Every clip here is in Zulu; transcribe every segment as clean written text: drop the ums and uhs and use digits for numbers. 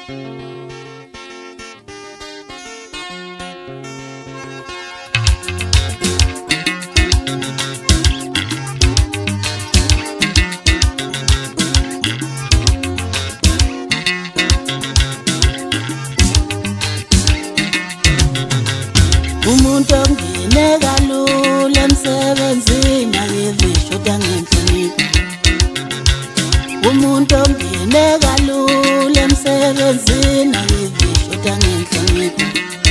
Umuntu ongene kalula emsebenzini akevisho tangenhlonipho. Umuntu ongene kalula emsebenzini akevisho tangenhlonipho.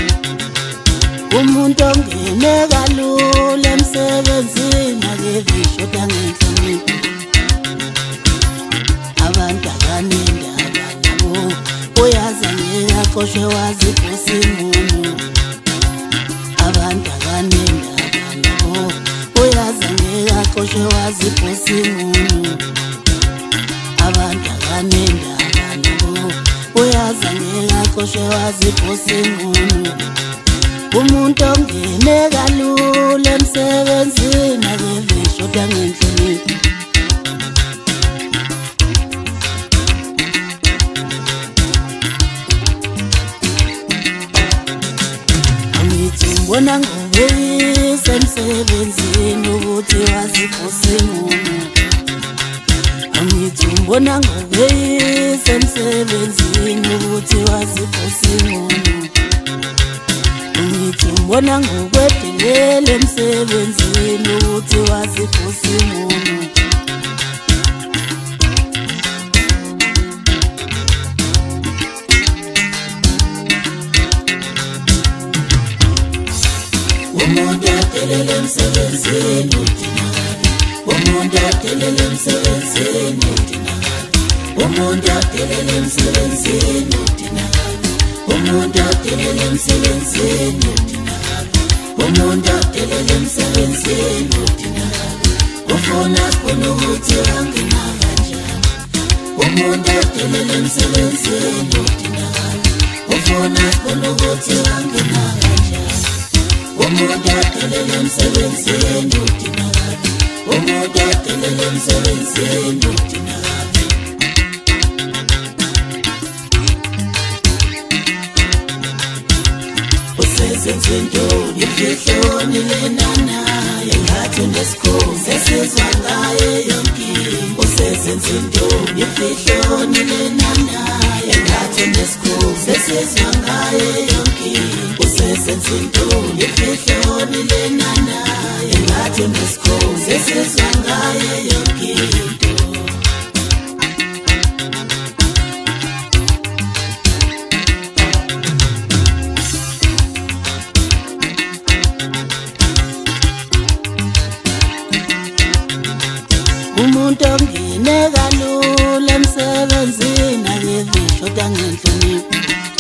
Umuntu ongene kalula emsebenzini akevisho tangenhlonipho. Abantu abanendaba nabo uyazi ngeke aqoshwe waziphosa ingumo. Abantu abanendaba nabo uyazi ngeke aqoshwe waziphosa ingumo. Abantu abanendaba nabo uyazi ngeke aqoshwe waziphosa ingumo. Umuntu ongene kalula emsebenzini akevisho tangenhlonipho. Bona ngobuyisa emsebenzini ukuthi waziphosa ingumo. Angithi mbona ngobuyisa emsebenzini ukuthi waziphosa ingumo. Angithi mbona ngokwedelela emsebenzini ukuthi waziphosa ingumo. Umuntu adelele emsebenzini udinakala. Umuntu adelele emsebenzini udinakala. Umuntu adelele emsebenzini udinakala. Umuntu adelele emsebenzini udinakala. Umuntu adelele emsebenzini udinakala. Ufuna khona ukuthi angena kanjani. Umuntu adelele emsebenzini udinakala. Ufuna khona ukuthi angena kanjani. Umuntu adelele emsebenzini udinakala. Umuntu adelele emsebenzini udinakala. Usezenzintoni imfihloni lenana engathi unesikhozi sesizwa ngaye yonkinto. Usezenzintoni imfihloni lenana engathi unesikhozi sesizwa ngaye yonkinto. Usezenzintoni imfihloni lenana engathi unesikhozi sesizwa ngaye yonkinto. Umuntu ongene kalula emsebenzini akevisho tangenhlonipho.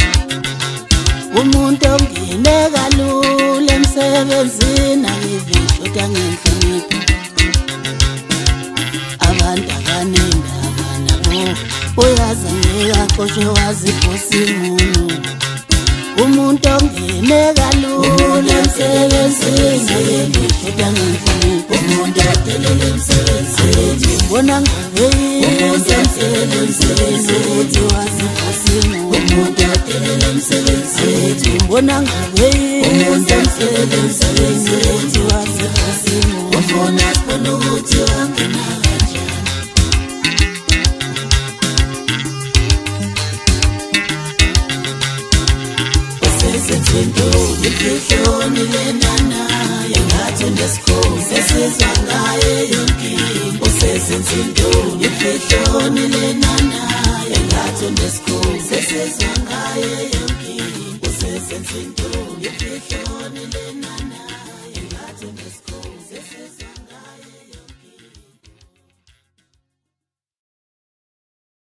Umuntu ongene kalula emsebenzini akevisho tangenhlonipho. Abantu abanendaba nabo uyazi ngeke aqoshwe waziphosa ingumo. Umuntu ongene kalula emsebenzini akevisho tangenhlonipho. Umuntu adelele emsebenzini bona ngobuyisa emsebenzini ukuthi waziphosa ingumo. Umuntu adelele emsebenzini bona ngobuyisa emsebenzini ukuthi waziphosa ingumo. Ufuna khona ukuthi angena kanjani. Usezenzintoni imfihloni lenana engathi unesikhozi sesizwa ngaye yonkinto. Usezenzintoni imfihloni lenana engathi unesikhozi sesizwa ngaye yonkinto. Usezenzintoni imfihloni lenana.